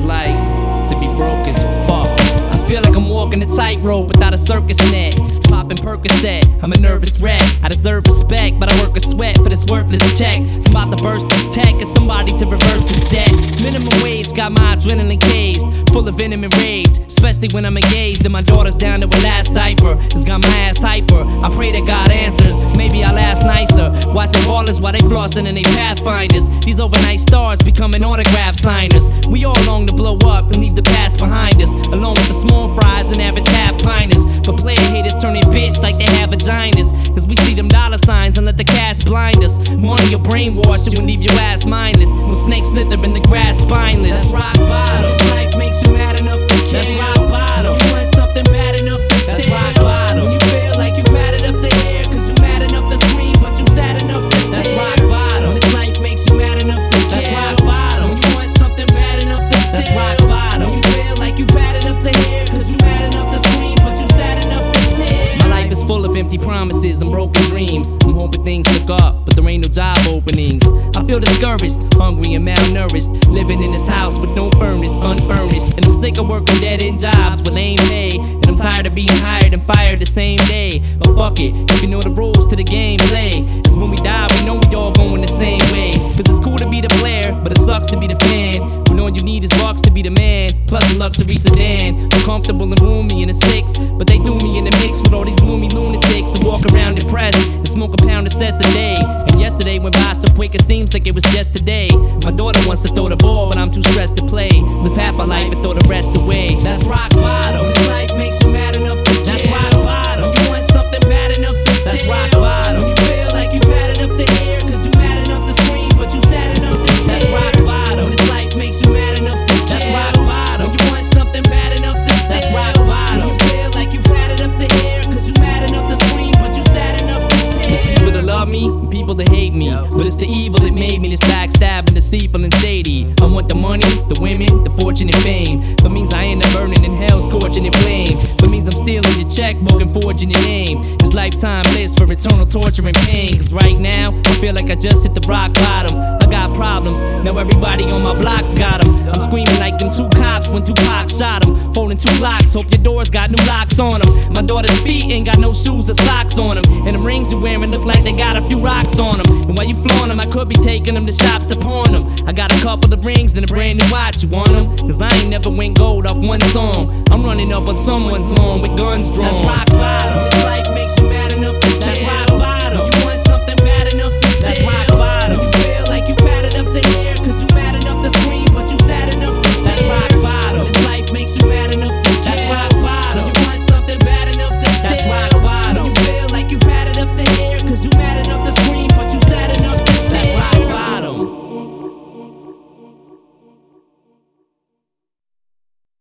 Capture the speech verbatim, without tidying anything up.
like to be broke as fuck. I feel like I'm walking a tightrope without a circus net. Popping Percocet, I'm a nervous wreck. I deserve respect, but I work a sweat for this worthless check. I'm about to burst this tech and somebody to reverse this debt. Minimum wage got my adrenaline caged, full of venom and rage, especially when I'm engaged and my daughter's down to her last diaper. It's got my ass hyper. I pray that God answers. Maybe I'll ask nicer. Watching ballers while they flossing and they pathfinders. These overnight stars becoming autograph signers. We all long to blow up and leave the past behind us, along with the small fries and average half piners. But player haters turning bitch like they have vaginas, cause we see them dollar signs and let the cash blind us. Money your brainwash you and leave your ass mindless. No snakes slither in the grass spineless. That's rock bottom. This life makes you mad enough to care. That's rock bottom. You want something bad enough to stay. That's rock bottom. When you feel like you've had it up to here, cause you mad enough to scream, but you sad enough to tear. That's rock bottom. This life makes you mad enough to care. That's rock bottom. When you want something bad enough to stay. That's rock bottom. When you feel like you've had it up to here, cause you mad enough to scream, but you sad enough to tear. My life is full of empty promises and broken dreams. I'm hoping things look up, but there ain't no job openings. I feel discouraged, hungry and malnourished, living in this house with no furnace, unfurnished. And I'm sick of working dead-end jobs with lame pay, and I'm tired of being hired and fired the same day. But fuck it, if you know the rules to the game, play. Cause when we die, we know we all going the same way. Cause it's cool to be the player, but it sucks to be the fan. When all you need is bucks to be the man, plus a luxury sedan. I'm comfortable and roomy in a six, but they threw me in the mix with all these gloomy lunatics that walk around depressed and smoke a pound of cess a day. And yesterday went by so quick it seems like it was just today. My daughter wants to throw the ball, but I'm too stressed to play. Live half my life and throw the rest away. That's rock bottom. This life makes you mad enough to care. That's rock bottom. You want something bad enough to stay. That's rock bottom. You feel like you've had enough to hear, cause you mad enough to scream, but you sad enough to tear. That's rock bottom. This life makes you mad enough to care. That's rock bottom. You want something bad enough to stay. That's rock bottom. You feel like you've had enough to hear, cause you mad enough to scream, but you sad enough to tear. There's people that love me and people that hate me, but it's the evil that made me this backstabbing, deceitful and shady. I want the money, the women, the fortune and fame. That means I end up burning in hell, scorching in flame. That means I'm stealing your checkbook and forging your name. It's lifetime bliss for eternal torture and pain. Cause right now, I feel like I just hit the rock bottom. I got problems, now everybody on my block's got them. I'm screaming like them two cops when Tupac shot them. Holding two locks, hope your doors got new locks on them. My daughter's feet ain't got no shoes or socks on them, and them rings you're wearing look like they got a few rocks on them. And while you flaunt them, I could be taking them to shops to pawn them. I got a couple of rings and a brand new watch, you want them? Cause I ain't never went gold off one song. I'm running up on someone's lawn with guns drawn. That's rock